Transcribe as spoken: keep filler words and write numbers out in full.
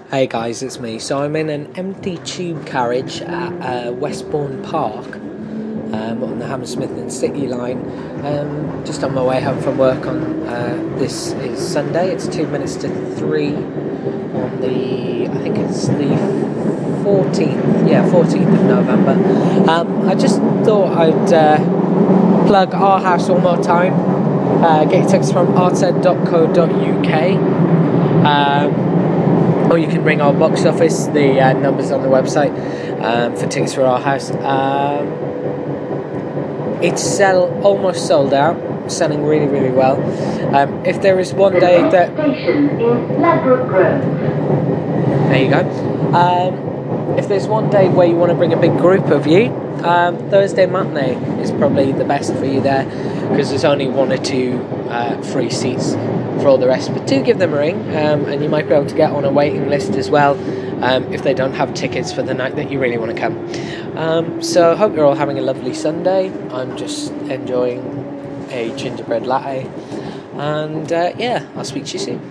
Hey guys, it's me. So I'm in an empty tube carriage at uh, Westbourne Park um, on the Hammersmith and City line, um, just on my way home from work on uh, this is Sunday. It's two minutes to three on the, I think it's the fourteenth, yeah, fourteenth of November. Um, I just thought I'd uh, plug our house one more time. Uh, get your tickets from arted dot co dot uk. Um, Or you can ring our box office, the uh, numbers on the website um, for tickets for our house. Um, it's sell almost sold out, selling really, really well. Um, if there is one the day next that station is Ladbroke Grove. there you go. Um, if there's one day where you want to bring a big group of you, um, Thursday matinee is probably the best for you there, because there's only one or two uh, free seats for all the rest. But do give them a ring, um, and you might be able to get on a waiting list as well um, if they don't have tickets for the night that you really want to come. Um, so I hope you're all having a lovely Sunday. I'm just enjoying a gingerbread latte, and uh, yeah, I'll speak to you soon.